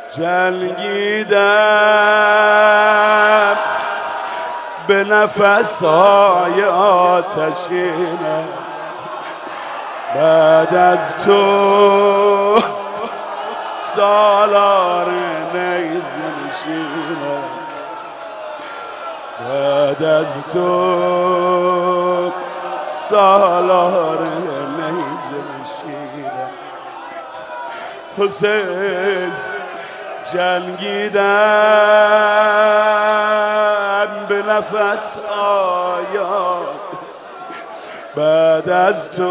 جنگیدم به نفس‌های آتشینم، بعد از تو سالار نیزه نشینم، بعد از تو سالار نیزه نشینم. حسین جنگیدم به نفس آیات، بعد از تو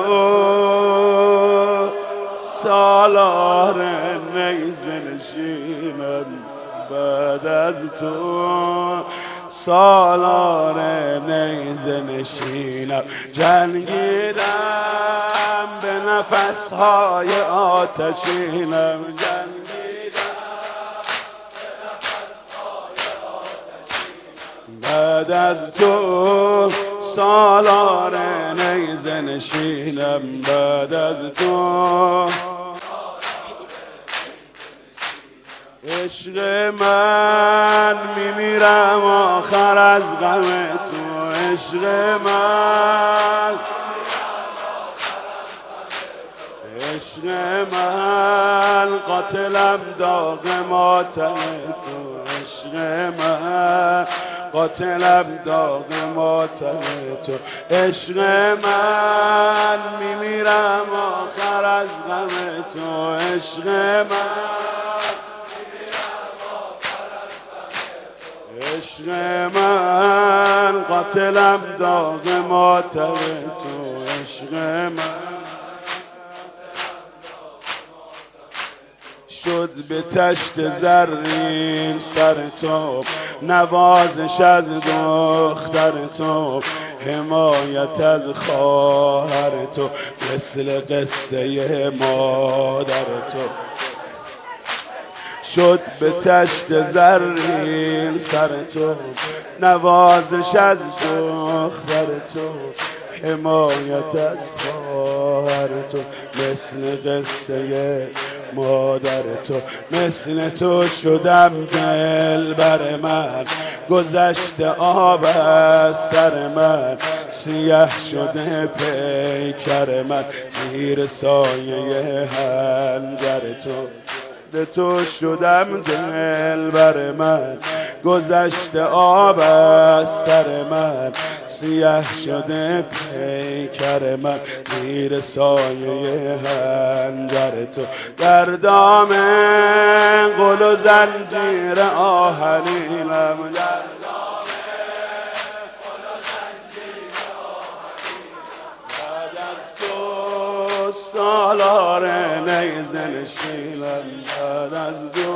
سالار نیزه نشینم، بعد از تو سالار نیزه نشینم. جنگیدم به نفسهای آتشینم، بعد از تو سالار نیزه نشینم، بعد از تو عشق من میمیرم آخر از غم تو، عشق من، عشق من قاتلم داغ ماتم تو، عشق من قاتلم داغ ماتم تو، عشق من میمیرم آخر از غم تو، عشق من، عشق من قاتلم داغ ماتم تو، عشق من شد به تشت زرین سر تو، نوازش از دختر تو، حمایت از خواهر تو، مثل قصه مادر تو. شد به تشت زرین سر تو، نوازش از دختر تو، حمایت از خواهر تو، مثل قصه مادر تو. مثل تو شدم دل بر من، گذشت آب از سر من، سیه شده پیکر من، زیر سایه حنجر تو. به تو شدم دل بر من، گذشت آب از سر من، سیه شده پیکر من، زیر سایه حنجر تو. در دام قل و زنجیر آهنینم، در دام قل و زنجیر آهنینم، بعد از تو سالار نیزه نشینم، بعد از تو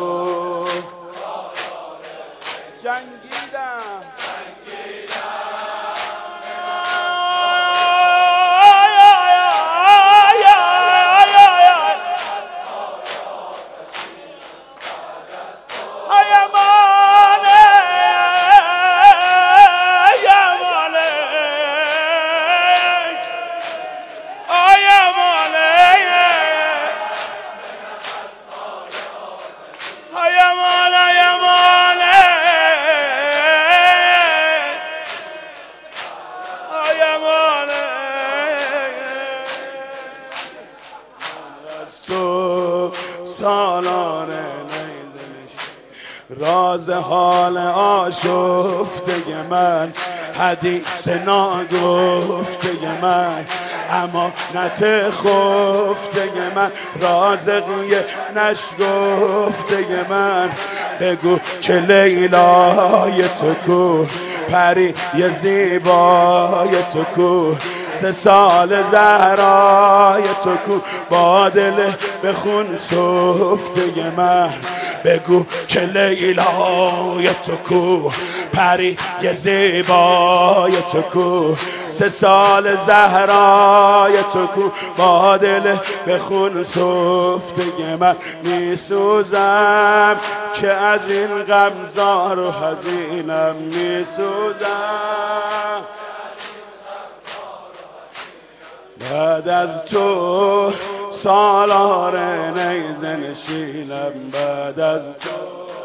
جنگیدم. سالار نیزه نشین، راز حال آشفته من، حدیث ناگفته من، امانت خفته من، رازقی نشگفته من. بگو که لیلای تو کو، پری زیبای تو کو، 3 سال زهرای تو کو، با دل به خون سفته من. بگو که لیلای تو کو، پری زیبای تو کو، 3 سال زهرای تو کو، با دل به خون سفته من. میسوزم که از این غمزار و حزینم، میسوزم بعد از تو سالار نیزه نشینم بعد از تو.